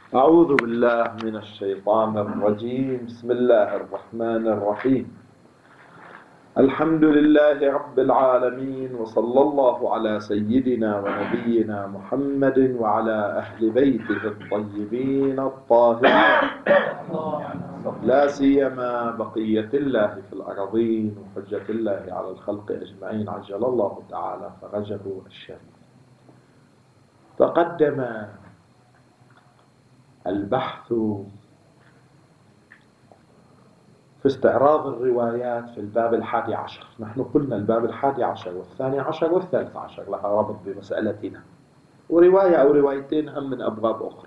أعوذ بالله من الشيطان الرجيم. بسم الله الرحمن الرحيم. الحمد لله رب العالمين، وصلى الله على سيدنا ونبينا محمد وعلى أهل بيته الطيبين الطاهرين، لا سيما بقية الله في الأرضين وحجة الله على الخلق أجمعين، عجل الله تعالى فرجه الشريف. تقدم البحث في استعراض الروايات في الباب 11. نحن قلنا الباب 11 و12 و13 لها ربط بمسألتنا، ورواية أو روايتين هم من أبواب أخرى.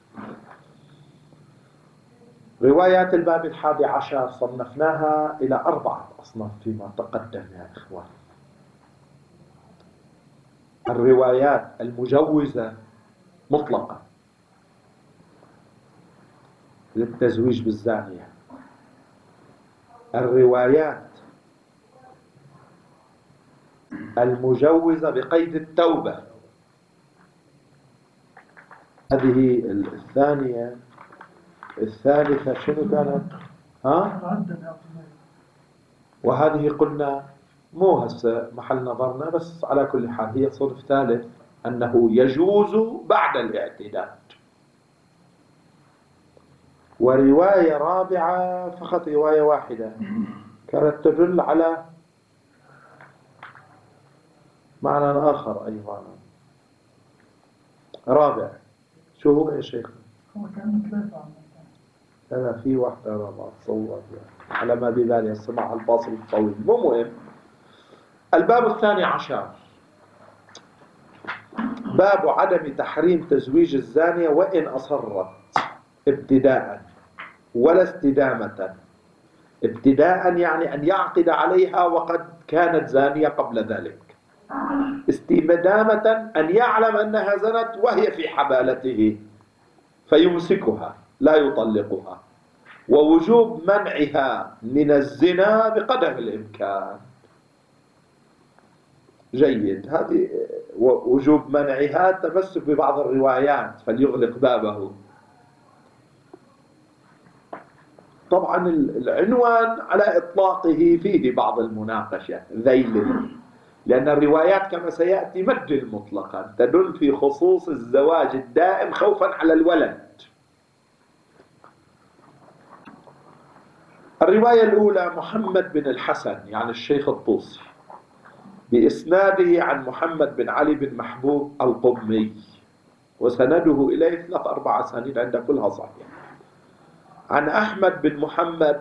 روايات الباب 11 صنفناها إلى 4 أصناف فيما تقدم يا إخوان. الروايات المجوزة مطلقة للتزويج بالزانية، الروايات المجوزة بقيد التوبة، هذه الثانية. الثالثة شنو كانت؟ وهذه قلنا مو هسه محل نظرنا، بس على كل حال هي صنف ثالث، أنه يجوز بعد الاعتداد. ورواية رابعة فقط رواية واحدة كانت تدل على معنى آخر أيضا. رابع شو هو يا شيخ؟ هو كان 3. لا في واحدة رابعة تصور يعني. على ما ببالي السماع الفاصل الطويل. مو مهم. الباب 12 باب عدم تحريم تزويج الزانية وإن أصرت ابتداء ولا استدامة. ابتداء يعني أن يعقد عليها وقد كانت زانية قبل ذلك. استدامة أن يعلم أنها زنت وهي في حبالته فيمسكها لا يطلقها. ووجوب منعها من الزنا بقدر الإمكان. جيد. هذه وجوب منعها تمسك ببعض الروايات فليغلق بابه. طبعا العنوان على إطلاقه فيه بعض المناقشة ذيل، لأن الروايات كما سيأتي مد مطلقا تدل في خصوص الزواج الدائم خوفا على الولد. الرواية الأولى محمد بن الحسن يعني الشيخ الطوسي بإسناده عن محمد بن علي بن محبوب القمي، وسنده إليه 3-4 أسانيد عند كلها صحيح. عن أحمد بن محمد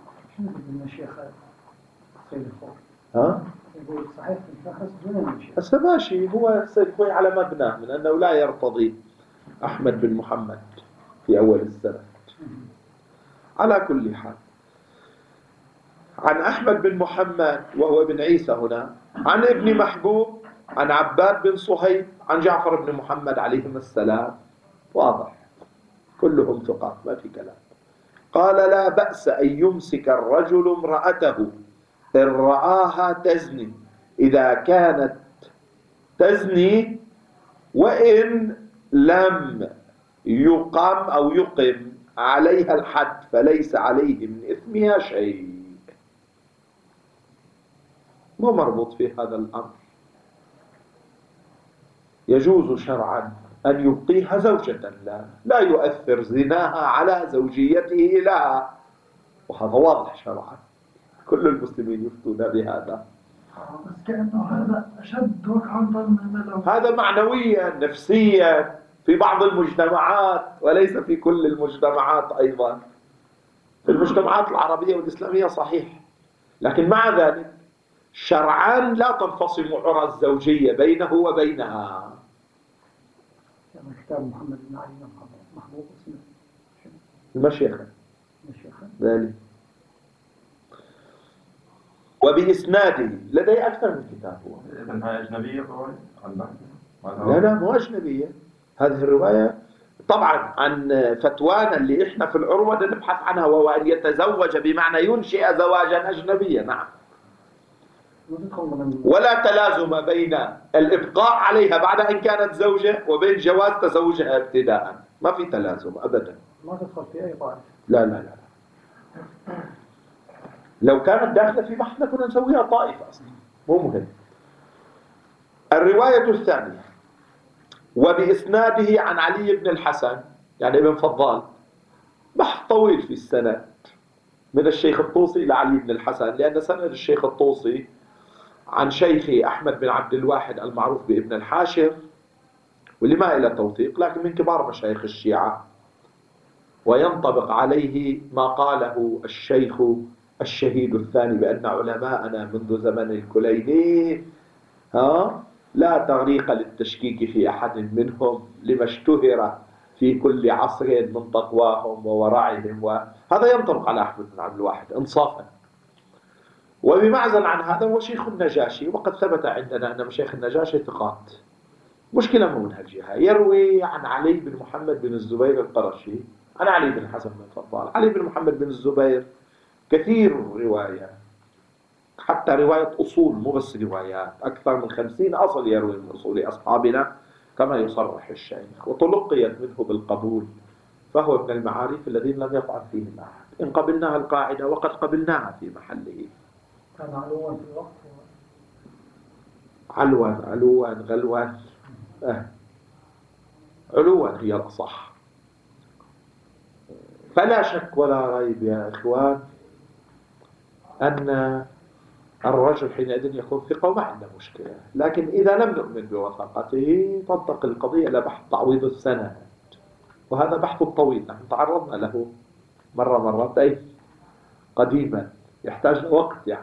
يقول صحيح الشخص دون الشيخ. هسه ماشي، هو سيكون على مبنى من أنه لا يرتضي أحمد بن محمد في أول السنة. على كل حال عن أحمد بن محمد وهو ابن عيسى هنا، عن ابن محبوب، عن عباد بن صهيب، عن جعفر بن محمد عليهم السلام. واضح كلهم ثقات ما في كلام. قال لا بأس أن يمسك الرجل امرأته إن رآها تزني إذا كانت تزني وإن لم يقم أو يقم عليها الحد فليس عليه من إثمها شيء. مو مربوط في هذا الأمر. يجوز شرعا أن يبقيها زوجة لا يؤثر زناها على زوجيته لها، وهذا واضح شرعا، كل المسلمين يفتون بهذا. بس كأنه هذا أشد وقعا من لو هذا معنويا نفسيا في بعض المجتمعات وليس في كل المجتمعات. أيضا في المجتمعات العربية والإسلامية صحيح، لكن مع ذلك شرعا لا تنفصل عرى الزوجية بينه وبينها. كتاب محمد بن علي محبوب اسمه المشيخة ذلك. وبإسناده لدي أكثر من كتاب. هو إذن أجنبية لا مو أجنبية. هذه الرواية طبعا عن فتوانا اللي إحنا في العروة نبحث عنها، وهو أن يتزوج بمعنى ينشئ زواجا أجنبيا. نعم. ولا تلازم بين الإبقاء عليها بعد أن كانت زوجة وبين جواز تزوجها ابتداء. ما في تلازم أبدا. ما تدخل في أي طائفة. لا لا لا، لو كانت داخلة في بحثنا كنا نسويها طائفة أصلا، مو مهم. الرواية الثانية: وبإسناده عن علي بن الحسن، يعني ابن فضال، بحث طويل في السند من الشيخ الطوسي إلى علي بن الحسن، لأن سند الشيخ الطوسي عن شيخي أحمد بن عبد الواحد المعروف بابن الحاشر، واللي ما إلى توثيق لكن من كبار مشايخ الشيعة، وينطبق عليه ما قاله الشيخ الشهيد الثاني بأن علماءنا منذ زمن الكليني لا تغريق للتشكيك في أحد منهم لما اشتهر في كل عصر من تقواهم وورعهم، وهذا ينطبق على أحمد بن عبد الواحد إنصافا. وبمعزل عن هذا هو شيخ النجاشي، وقد ثبت عندنا أن مشايخ النجاشي ثقات. مشكلة من هالجهة، يروي عن علي بن محمد بن الزبير القرشي عن علي بن الحسن بن فضال. علي بن محمد بن الزبير كثير رواية، حتى رواية أصول مو بس روايات، أكثر من 50 أصل يروي من أصول أصحابنا كما يصرح الشيخ، وتلقيت منه بالقبول، فهو من المعارف الذين لم يطعن فيهم أحد. إن قبلناها القاعدة وقد قبلناها في محله. كان علوا في الوقت. علوا غلوا علوا هي الأصح. فلا شك ولا ريب يا إخوان أن الرجل حينئذ يكون ثقة وما عنده مشكلة، لكن إذا لم نؤمن بوثاقته تنتقل القضية إلى بحث تعويض السند، وهذا بحث طويل نحن تعرضنا له مرتين قديما، يحتاج وقت يعني.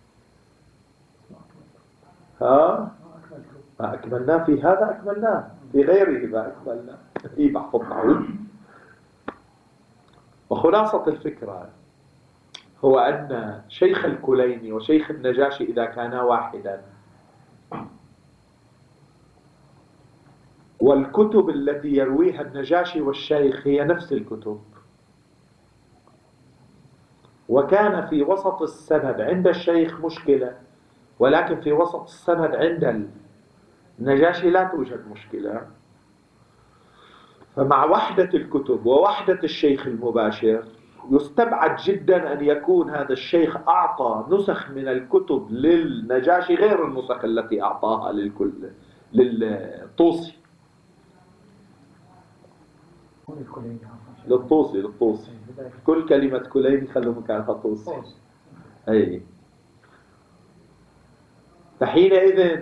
ما أكملناه في هذا، أكملناه في غيره، ما أكملناه في بحث التعويض. وخلاصة الفكرة هو أن شيخ الكليني وشيخ النجاشي إذا كانا واحدا، والكتب التي يرويها النجاشي والشيخ هي نفس الكتب، وكان في وسط السند عند الشيخ مشكلة، ولكن في وسط السند عند النجاشي لا توجد مشكلة، فمع وحدة الكتب ووحدة الشيخ المباشر يستبعد جدا أن يكون هذا الشيخ أعطى نسخ من الكتب للنجاشي غير النسخ التي أعطاها للطوسي. للطوسي كل كلمة كليني خلوا مكانها طوسي. أي فحينئذ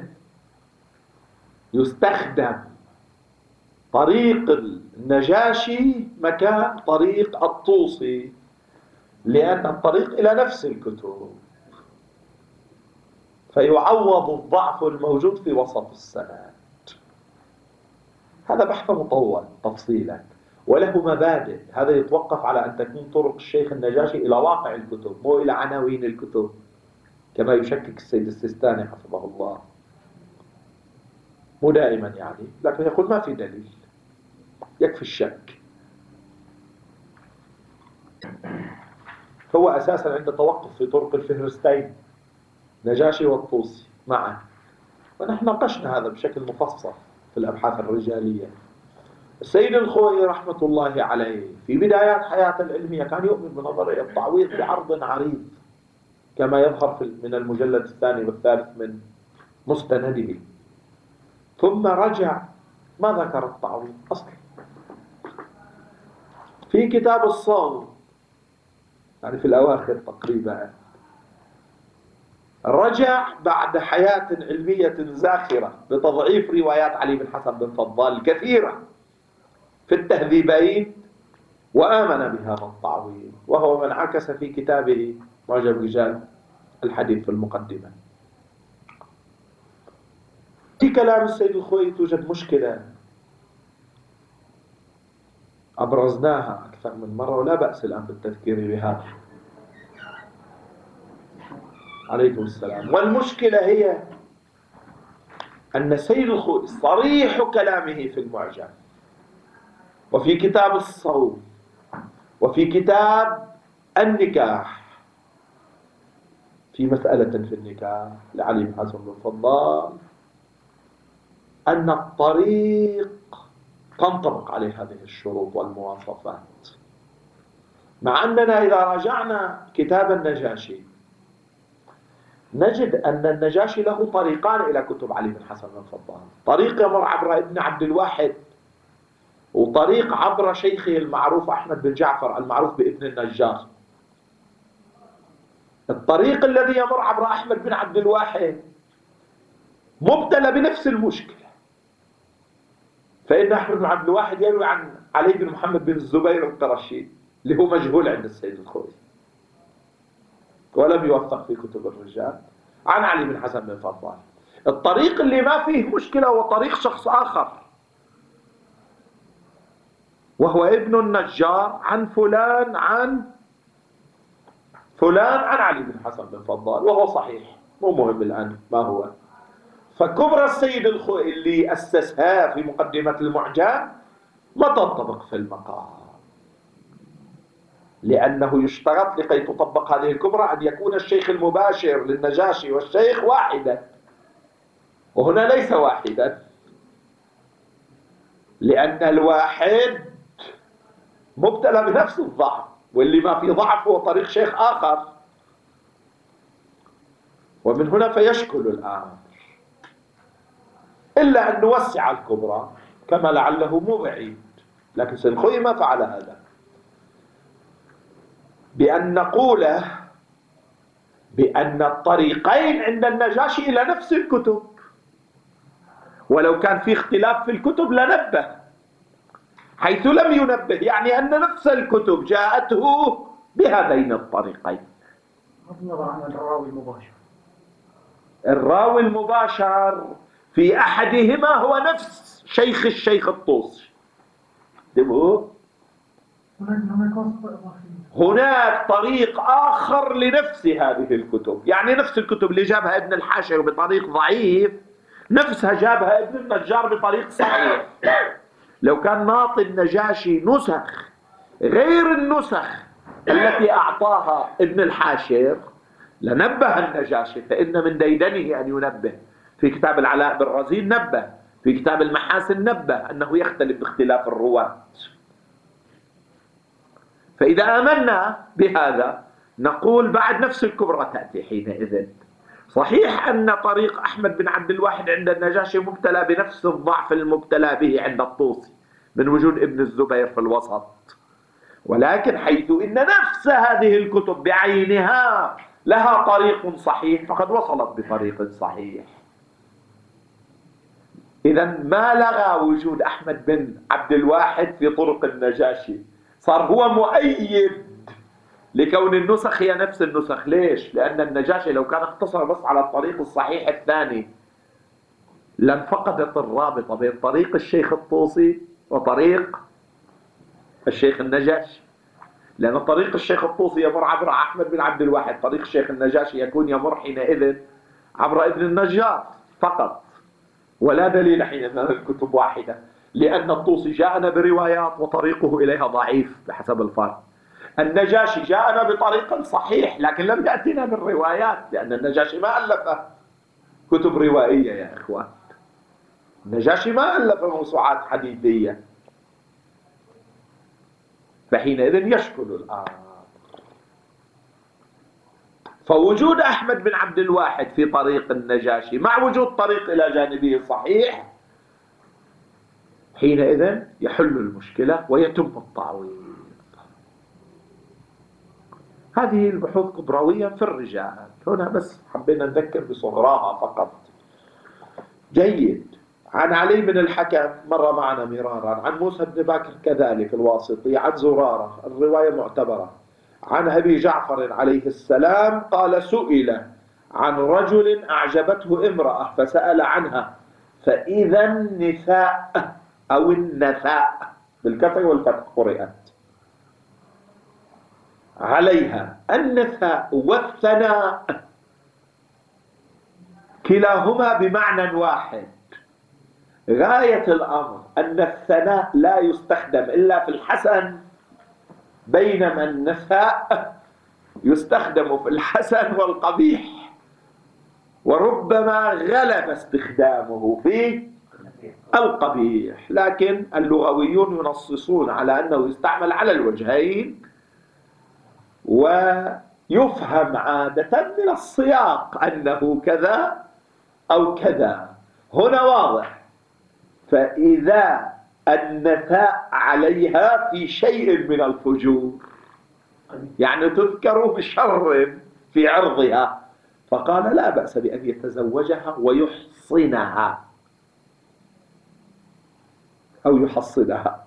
يستخدم طريق النجاشي مكان طريق الطوسي، لأن الطريق إلى نفس الكتب، فيعوض الضعف الموجود في وسط السند. هذا بحث مطول تفصيلا وله مبادئ، هذا يتوقف على أن تكون طرق الشيخ النجاشي إلى واقع الكتب مو إلى عناوين الكتب كما يشكك السيد السيستاني حفظه الله، مو دائما يعني، لكن يقول ما في دليل، يكفي الشك. هو أساسا عنده توقف في طرق الفهرستين نجاشي والطوسي معا، ونحن ناقشنا هذا بشكل مفصل في الأبحاث الرجالية. السيد الخوئي رحمة الله عليه في بدايات حياته العلمية كان يؤمن بنظرية التعويض بعرض عريض كما يظهر من المجلد الثاني والثالث من مستنده، ثم رجع ما ذكر التعويض أصلا. في كتاب الصوم يعني في الأواخر تقريبا رجع بعد حياة علمية زاخرة بتضعيف روايات علي بن حسن بن فضال كثيرة في التهذيبين، وآمن بهذا التعويض، وهو من عكس في كتابه معجم رجال الحديث في المقدمة. في كلام السيد الخوئي توجد مشكلة أبرزناها أكثر من مرة ولا بأس الآن بالتذكير بها. عليكم السلام. والمشكلة هي أن السيد الخوئي صريح كلامه في المعجم وفي كتاب الصوم وفي كتاب النكاح في مسألة في النكاح لعلي بن حسن بن فضال أن الطريق تنطبق عليه هذه الشروط والمواصفات. مع أننا إذا راجعنا كتاب النجاشي نجد أن النجاشي له طريقان إلى كتب علي بن حسن بن فضال، طريق يمر عبر ابن عبد الواحد، وطريق عبر شيخه المعروف أحمد بن جعفر المعروف بابن النجار. الطريق الذي يمر عبر أحمد بن عبد الواحد مبتلى بنفس المشكلة، فإن أحمد بن عبد الواحد يروي عن علي بن محمد بن الزبير القرشي اللي هو مجهول عند السيد الخوئي ولم يوثق في كتب الرجال، عن علي بن حسن بن فضال. الطريق اللي ما فيه مشكلة هو طريق شخص آخر، وهو ابن النجار عن فلان عن فلان عن علي بن حسن بن فضال، وهو صحيح، مو مهم الآن ما هو. فكبرى السيد الخوئي اللي أسسها في مقدمة المعجم ما تنطبق في المقام، لأنه يشترط لكي تطبق هذه الكبرى أن يكون الشيخ المباشر للنجاشي والشيخ واحدا، وهنا ليس واحدا، لأن الواحد مبتلى بنفس الضعف، واللي ما في ضعف هو طريق شيخ آخر. ومن هنا فيشكل الأمر، إلا أن نوسع الكبرى كما لعله مو بعيد، لكن سيد الخوئي ما فعل هذا، بأن نقول بأن الطريقين عند النجاشي إلى نفس الكتب، ولو كان في اختلاف في الكتب لنبه، حيث لم ينبه يعني أن نفس الكتب جاءته بهذين الطريقين. نظر عن الراوي المباشر، الراوي المباشر في أحدهما هو نفس شيخ الشيخ الطوسي، هناك طريق آخر لنفس هذه الكتب، يعني نفس الكتب اللي جابها ابن الحاشر بطريق ضعيف نفسها جابها ابن النجار بطريق صحيح. لو كان ناطي النجاشي نسخ غير النسخ التي أعطاها ابن الحاشر لنبه النجاشي، فإن من ديدنه أن ينبه. في كتاب العلاء بن رزين نبه، في كتاب المحاسن نبه أنه يختلف باختلاف الرواة. فإذا آمنا بهذا نقول بعد نفس الكبرى تأتي حينئذ. صحيح أن طريق أحمد بن عبد الواحد عند النجاشي مبتلى بنفس الضعف المبتلى به عند الطوسي من وجود ابن الزبير في الوسط، ولكن حيث إن نفس هذه الكتب بعينها لها طريق صحيح فقد وصلت بطريق صحيح. إذا ما لغى وجود أحمد بن عبد الواحد في طرق النجاشي، صار هو مؤيد لكون النسخ هي نفس النسخ. ليش؟ لأن النجاشي لو كان اقتصر بس على الطريق الصحيح الثاني لانفقدت الرابطة بين طريق الشيخ الطوسي وطريق الشيخ النجاشي، لأن طريق الشيخ الطوسي يمر عبر أحمد بن عبد الواحد، طريق الشيخ النجاشي يكون يمر حينئذ عبر ابن النجار فقط، ولا دليل حين أن الكتب واحدة، لأن الطوسي جاءنا بروايات وطريقه إليها ضعيف بحسب الفرق. النجاشي جاءنا بطريق صحيح لكن لم يأتنا بالروايات، لأن النجاشي ما ألف كتب روائية يا إخوان، النجاشي ما ألف موسوعات حديثية، فحينئذ يشكل الأمر. فوجود أحمد بن عبد الواحد في طريق النجاشي مع وجود طريق إلى جانبه صحيح حينئذ يحل المشكلة ويتم التعويض. هذه البحوث كبروية في الرجال، هنا بس حبينا نذكر بصغراها فقط. جيد. عن علي بن الحكم مر معنا مرارا، عن موسى بن بكر كذلك الواسطي، عن زرارة الرواية معتبرة، عن أبي جعفر عليه السلام قال سئل عن رجل أعجبته امرأة فسأل عنها فإذا النساء أو النثاء بالكسر والفتح قرئت عليها النثاء والثناء كلاهما بمعنى واحد. غاية الأمر أن الثناء لا يستخدم إلا في الحسن، بينما النثاء يستخدم في الحسن والقبيح، وربما غلب استخدامه في القبيح، لكن اللغويون ينصصون على أنه يستعمل على الوجهين، ويفهم عادة من السياق أنه كذا أو كذا. هنا واضح. فإذا النثاء عليها في شيء من الفجور، يعني تذكر بشر في عرضها، فقال لا بأس بأن يتزوجها ويحصنها أو يحصنها.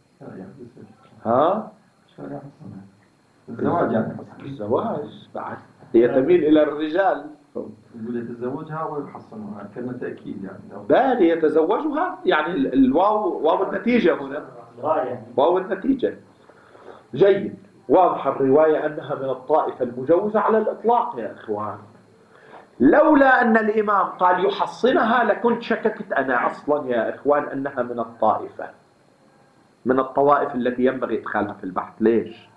ها؟ الزواج يعني الزواج بعد هي تميل إلى الرجال، يقول يتزوجها ويحصنها كلمة تأكيد يعني. بل يتزوجها يعني الواو واو النتيجة هنا، واو النتيجة. جيد. واضح الرواية أنها من الطائفة المجوزة على الإطلاق يا إخوان. لولا أن الإمام قال يحصنها لكنت شككت أنا أصلا يا إخوان أنها من الطائفة، من الطوائف التي ينبغي إدخالها في البحث. ليش؟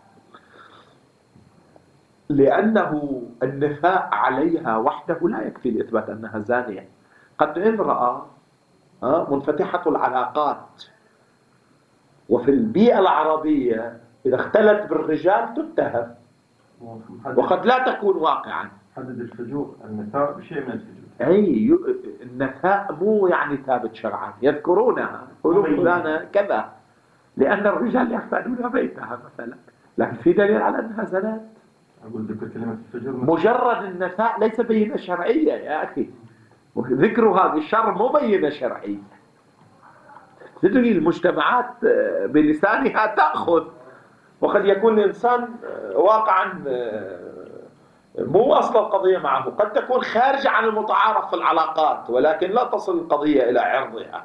لأنه النفاء عليها وحده لا يكفي لإثبات أنها زانية. قد امرأة منفتحة العلاقات، وفي البيئة العربية إذا اختلت بالرجال تتهم، وقد لا تكون واقعا. حدد الفجور، النثاء بشيء من الفجور. أي النثاء مو يعني ثابت شرعا، يذكرونها يقولون فلانة كذا، لأن الرجال يحتاجون بيتها مثلا، لكن في دليل على أنها زنات. أقول ذكر كلمة الفجور مجرد النثاء ليس بينة شرعية يا أخي، ذكر هذا الشر مو بينة شرعية. تدري المجتمعات بلسانها تأخذ، وقد يكون الإنسان واقعا مو أصل القضية معه، قد تكون خارجة عن المتعارف في العلاقات، ولكن لا تصل القضية إلى عرضها.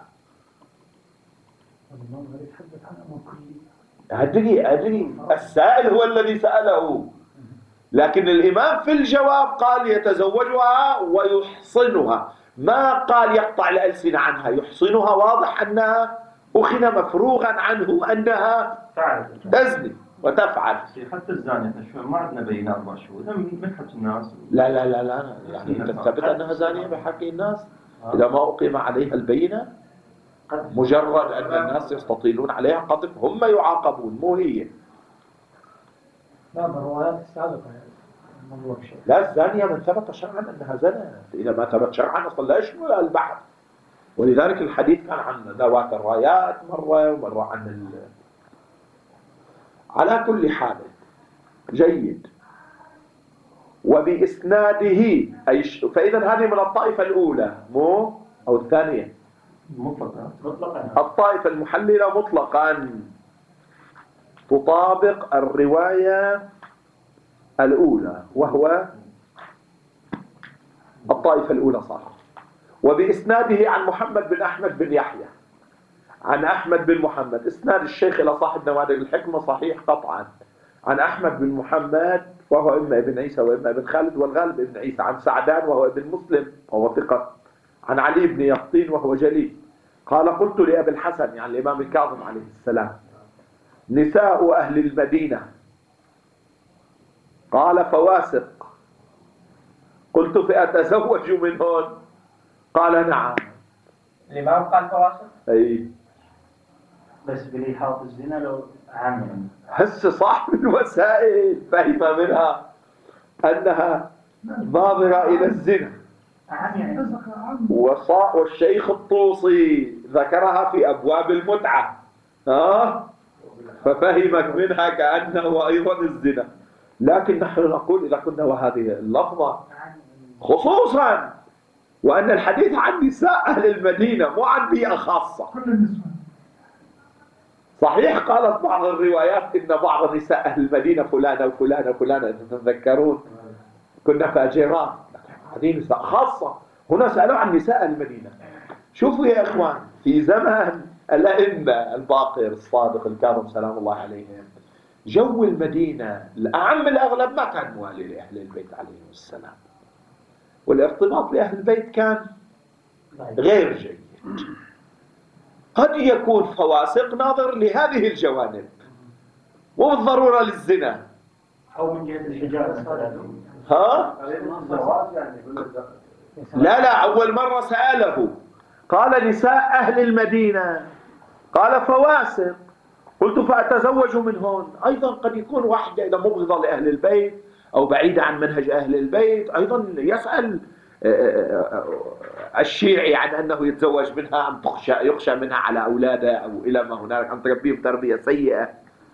أدري السائل هو الذي سأله، لكن الإمام في الجواب قال يتزوجها ويحصنها، ما قال يقطع الألسنة عنها. يحصنها واضح أنها أخذ مفروغا عنه أنها تزني وتفعل. حتى الزانية ما عندنا بينة 4 شهور من حق الناس. لا يعني تثبت أنها زانية بحق الناس إذا ما أقيم عليها البينة. مجرد أن الناس يستطيلون عليها قذف هم يعاقبون، مو هي. لا بالروايات السابقة لا، الزانية من ثبت شرعا أنها زنت، إذا ما ثبت شرعا أصلا لا يشمل البحث. ولذلك الحديث كان عن ذوات الرايات مرة ومرة عن على كل حال. جيد. وبإسناده أي فإذا هذه من الطائفة الأولى مو أو الثانية مطلقا. الطائفة المحللة مطلقا تطابق الرواية الأولى، وهو الطائفة الأولى صح. وبإسناده عن محمد بن أحمد بن يحيى عن أحمد بن محمد، إسناد الشيخ إلى صاحب نوادر الحكمة صحيح قطعا، عن أحمد بن محمد وهو إما ابن عيسى وإما ابن خالد والغالب ابن عيسى، عن سعدان وهو ابن مسلم وهو ثقة، عن علي بن يقطين وهو جليل قال قلت لأبي الحسن يعني الإمام الكاظم عليه السلام نساء أهل المدينة، قال فواسق، قلت فأتزوج منهن؟ قال نعم. الإمام قال فواسق؟ أي بس بالإحاط الزنا لو عام هسه صاحب الوسائل فهم منها أنها ناظرة إلى الزنا، والشيخ الطوسي ذكرها في أبواب المتعة ففهمت منها كأنه أيضا الزنا. لكن نحن نقول إذا كنا وهذه اللفظة خصوصا وأن الحديث عن نساء أهل المدينة مو عن بيئة خاصة. صحيح قالت بعض الروايات إن بعض نساء أهل المدينة فلانة وفلانة وفلانة، إذا تتذكرون كنا فاجرات، هذه نساء خاصة. هنا سألوا عن نساء المدينة. شوفوا يا إخوان في زمان الأئمة الباقر الصادق الكاظم سلام الله عليهم، جو المدينة الأعم الأغلب ما كان موالي لأهل البيت عليهم السلام، والارتباط بأهل البيت كان غير جيد. قد يكون فواسق ناظر لهذه الجوانب مو بالضرورة للزنا أو من جهة الحجاب. لا أول مرة سأله قال نساء أهل المدينة، قال فواسق. قلت فأتزوج منهن. أيضا قد يكون واحدة إذا مبغضة لأهل البيت أو بعيدة عن منهج أهل البيت أيضا يسأل الشيعي عن أنه يتزوج منها أم يخشى منها على أولاده أو إلى ما هنالك، أم تربيهم تربية سيئة.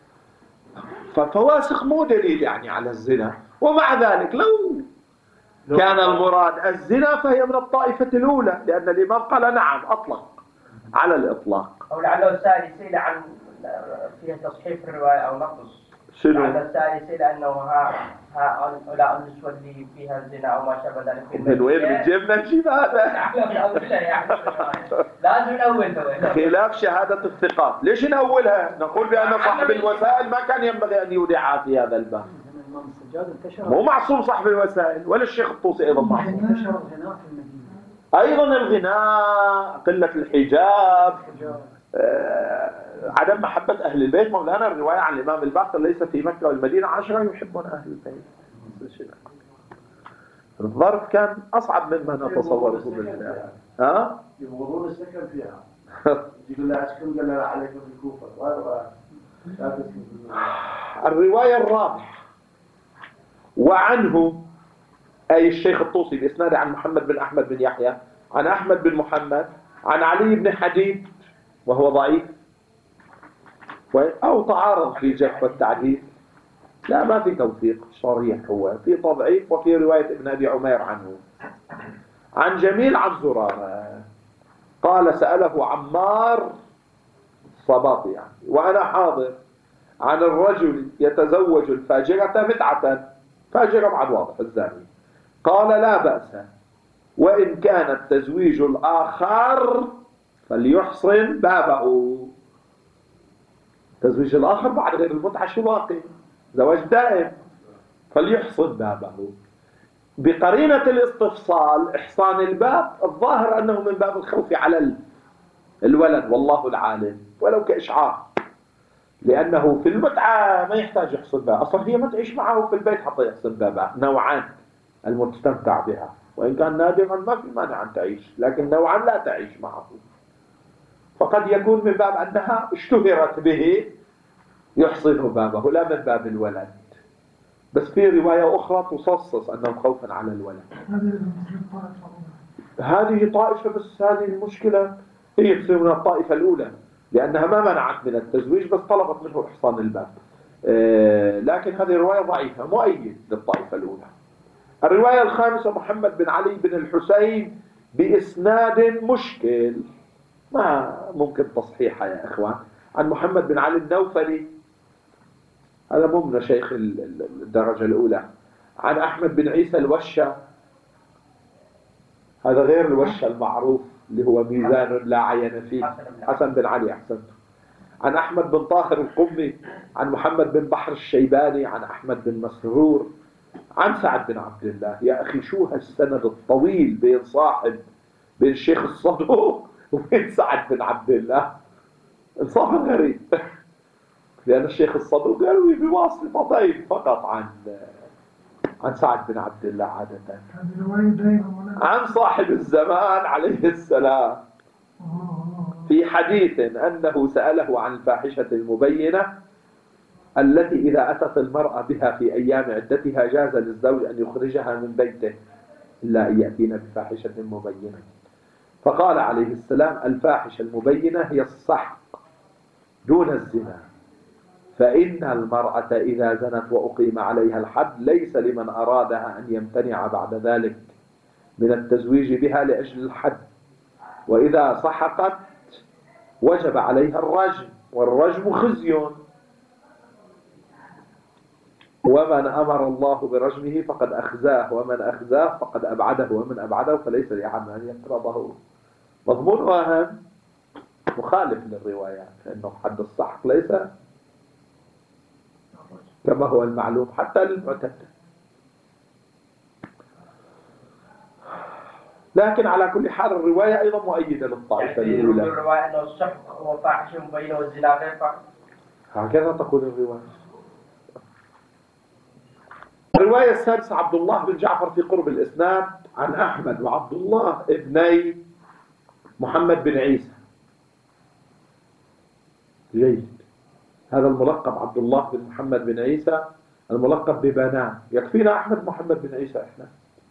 ففواسق مو دليل يعني على الزنا. ومع ذلك لو كان المراد الزنا فهي من الطائفة الأولى، لأن الإمام قال نعم أطلق على الإطلاق. أو لعله السائل يسأل عن فيها تصحيح الرواية أو نقص. شنو؟ لعل السائل يسأل أنه هؤلاء النسوة اللي فيها الزنا أو ما شابه ذلك. من وين بتجيبنا نجيب هذا؟ لازم نأولها. خلاف شهادة الثقات. ليش نأولها؟ نقول بأن صاحب الوسائل ما كان ينبغي أن يودعها في هذا الباب. مو معصوم صاحب الوسائل، ولا الشيخ الطوسي أيضا معصوم. انتشر الغناء في المدينة. أيضا الغناء، قلة الحجاب، عدم محبة أهل البيت. مولانا الرواية عن الإمام الباقر ليس في مكة والمدينة 10 يحبون أهل البيت. الظرف كان أصعب مما نتصوره بالله. ها؟ يبغضون السكن فيها. يقول لا أسكن، قال لا عليكم في الكوفة. لا تسكن في الرواية الرابعة وعنه أي الشيخ الطوسي بإسناده عن محمد بن أحمد بن يحيى عن أحمد بن محمد عن علي بن حديد وهو ضعيف أو تعارض في جرح والتعديل. لا، ما في توثيق صريح، هو في تضعيف. وفي رواية ابن أبي عمير عنه عن جميل عن زرارة قال سأله عمار صباطي يعني وأنا حاضر عن الرجل يتزوج الفاجرة متعة، فاجرة بعد واضح الزاني، قال لا بأس وإن كان التزويج الآخر فليحصن بابه. التزويج الآخر بعد غير المتعة شو باقي؟ زواج دائم، فليحصن بابه. بقرينة الاستفصال إحصان الباب الظاهر أنه من باب الخوف على الولد والله العالم، ولو كإشعار، لأنه في المتعة ما يحتاج يحصن باب، أصلا هي ما تعيش معه في البيت حتى يحصن بابها. نوعان المستمتع بها، وإن كان نادرا ما في مانع أن تعيش، لكن نوعا لا تعيش معه، فقد يكون من باب أنها اشتهرت به يحصن بابه لا من باب الولد. بس في رواية أخرى تصصص أنه خوفا على الولد. هذه طائفة، بس هذه المشكلة هي تصير من الطائفة الأولى لأنها ما منعت من التزويج بس طلبت منه إحصان الباب. لكن هذه رواية ضعيفة مؤيد للطائفة الأولى. الرواية الخامسة محمد بن علي بن الحسين بإسناد مشكل ما ممكن تصحيحها يا إخوان، عن محمد بن علي النوفلي، هذا مو من شيخ الدرجة الأولى، عن أحمد بن عيسى الوشة، هذا غير الوشة المعروف اللي هو ميزان لا عين فيه، حسن بن علي أحسنت، عن أحمد بن طاهر القمي، عن محمد بن بحر الشيباني، عن أحمد بن مسرور، عن سعد بن عبد الله. يا أخي شو هالسند الطويل بين الشيخ الصدوق وبين سعد بن عبد الله، إنصاف غريب. لأن الشيخ الصدوق يروي بواسطتين فقط عن سعد بن عبد الله عادة، عن صاحب الزمان عليه السلام في حديث أنه سأله عن الفاحشة المبينة التي إذا أتت المرأة بها في أيام عدتها جاز للزوج أن يخرجها من بيته إلا أن يأتينا بفاحشة مبينة. فقال عليه السلام الفاحشة المبينة هي السحق دون الزنا، فإن المرأة إذا زنت وأقيم عليها الحد ليس لمن أرادها أن يمتنع بعد ذلك من التزويج بها لأجل الحد، وإذا سحقت وجب عليها الرجم، والرجم خزي، ومن أمر الله برجمه فقد أخزاه، ومن أخزاه فقد أبعده، ومن أبعده فليس لأحد أن يقربه. مضمونها مخالف للروايات، لأنه حد السحق ليس كما هو المعلوم حتى للمعتدة. لكن على كل حال الرواية أيضا مؤيدة للطائفة الأولى. الرواية أنه السحق هو فاحشة مبينة والزنا غير فاحشة، هكذا تقول الرواية. الرواية السادسة عبد الله بن جعفر في قرب الإسناد عن أحمد وعبد الله ابني محمد بن عيسى. جيد. هذا الملقب عبد الله بن محمد بن عيسى الملقب ببنان، يكفينا أحمد محمد بن عيسى إحنا.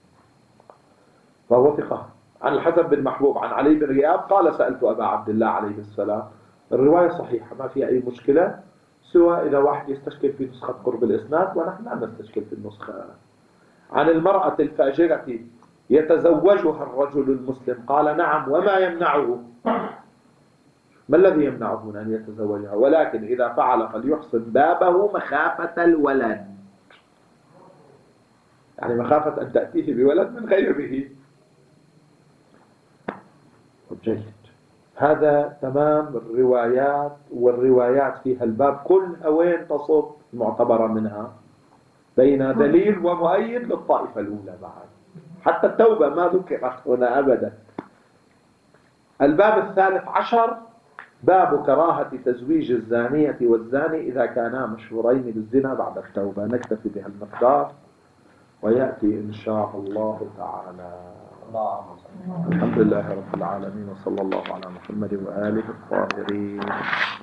فهو ثقة. عن الحسن بن محبوب عن علي بن غياب قال سألت أبا عبد الله عليه السلام. الرواية صحيحة ما فيها أي مشكلة، سوى إذا واحد يستشكل في نسخة قرب الإسناد، ونحن لا نستشكل في النسخة. عن المرأة الفاجرة يتزوجها الرجل المسلم قال نعم وما يمنعه؟ ما الذي يمنعه من أن يتزوجها؟ ولكن إذا فعل فليحصن بابه مخافة الولد، يعني مخافة أن تأتيه بولد من غيره. جيد. هذا تمام الروايات، والروايات فيها الباب كلها وين تصب معتبرة منها بين دليل ومؤيد للطائفة الأولى بعد. حتى التوبة ما ذكرت هنا أبدا. الباب 13 باب كراهة تزويج الزانية والزاني إذا كانا مشهورين بالزنا بعد التوبة. نكتفي بها المقدار ويأتي إن شاء الله تعالى. الحمد لله رب العالمين، وصلى الله على محمد وآله الطاهرين.